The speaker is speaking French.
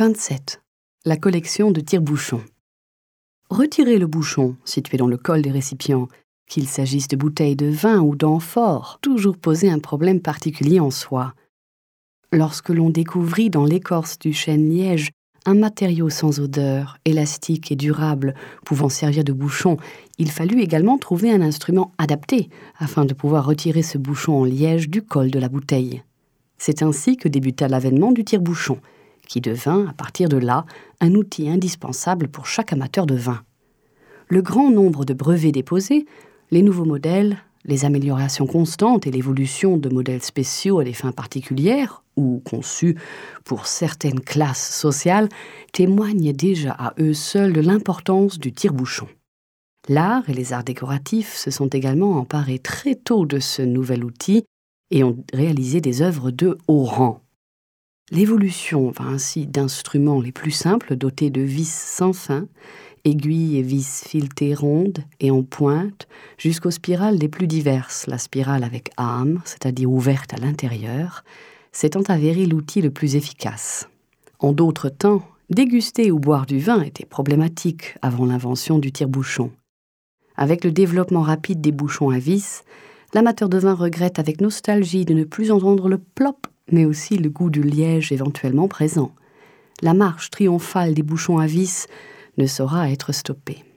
27. La collection de tire-bouchons. Retirer le bouchon situé dans le col des récipients, qu'il s'agisse de bouteilles de vin ou d'amphores, toujours posait un problème particulier en soi. Lorsque l'on découvrit dans l'écorce du chêne liège un matériau sans odeur, élastique et durable, pouvant servir de bouchon, il fallut également trouver un instrument adapté afin de pouvoir retirer ce bouchon en liège du col de la bouteille. C'est ainsi que débuta l'avènement du tire-bouchon, qui devint, à partir de là, un outil indispensable pour chaque amateur de vin. Le grand nombre de brevets déposés, les nouveaux modèles, les améliorations constantes et l'évolution de modèles spéciaux à des fins particulières, ou conçus pour certaines classes sociales, témoignent déjà à eux seuls de l'importance du tire-bouchon. L'art et les arts décoratifs se sont également emparés très tôt de ce nouvel outil et ont réalisé des œuvres de haut rang. L'évolution va ainsi d'instruments les plus simples dotés de vis sans fin, aiguilles et vis filetées rondes et en pointe, jusqu'aux spirales les plus diverses, la spirale avec âme, c'est-à-dire ouverte à l'intérieur, s'étant avéré l'outil le plus efficace. En d'autres temps, déguster ou boire du vin était problématique avant l'invention du tire-bouchon. Avec le développement rapide des bouchons à vis, l'amateur de vin regrette avec nostalgie de ne plus entendre le plop, mais aussi le goût du liège éventuellement présent. La marche triomphale des bouchons à vis ne saura être stoppée.